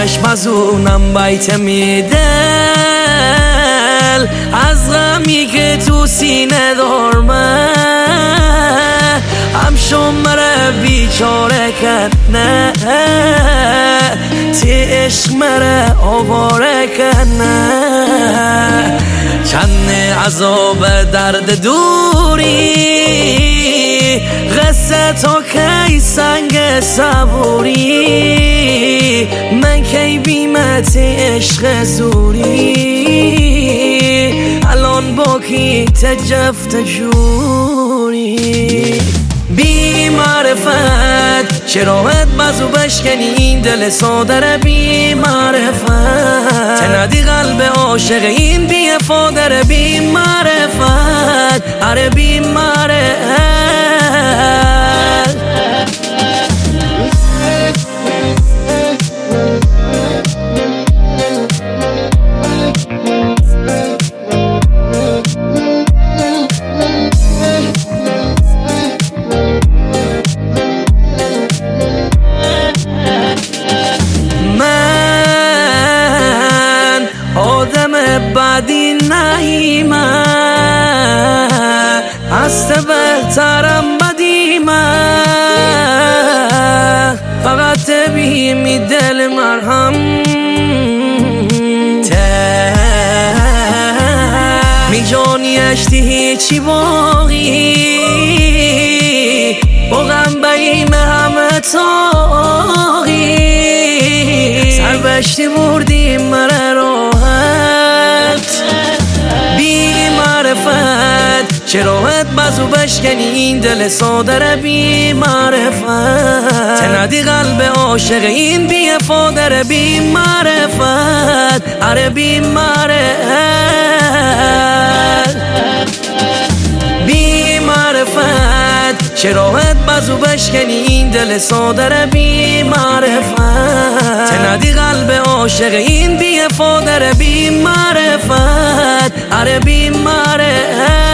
چشم از اونم بیت میدل از غمی که تو سینه دارمه همشون مره بیچاره کنه تی عشق مره آواره کنه چند عذاب درد دوری قصه تا کی سنگ صبوری من کی بیمت عشق زوری الان با کی تجفت جوری بی معرفت چراغت بازو بشکنی این دل سادر بی معرفت تندی قلب عاشق این بی افادر بی معرفت اره بی معرفت بعدی نهیمه هست بهترم بدیمه فقط بیمی دل مرهم می جانی اشتی هیچی باقی با غم بیمه همه تاقی سر بشتی بردیم مره راحت بی معرفت چراغت بازو بشکنی این دل سادر بی معرفت تندی قلب عاشق این بی افادر بی معرفت اره بی معرفت بی معرفت چراغت بازو بشکنی این دل سادر بی معرفت تندی قلب عاشق این بی افادر بی معرفت اره بی معرفت